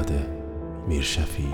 احمد میرشفیع.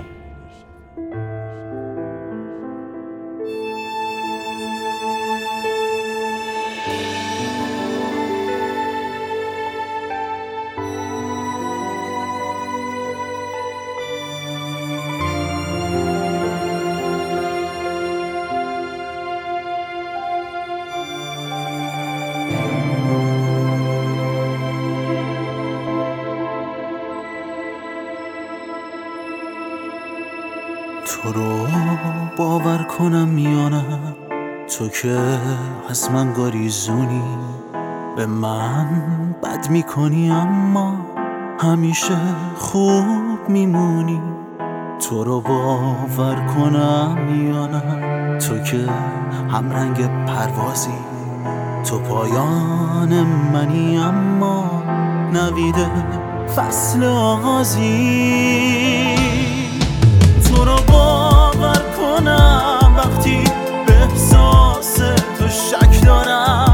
تو رو باور کنم یا نه، تو که از من گریزونی، به من بد میکنی اما همیشه خوب میمونی. تو رو باور کنم یا نه، تو که هم رنگ پروازی، تو پایان منی اما نوید فصل آغازی. تو رو باور کنم وقتی به احساس تو شک دارم،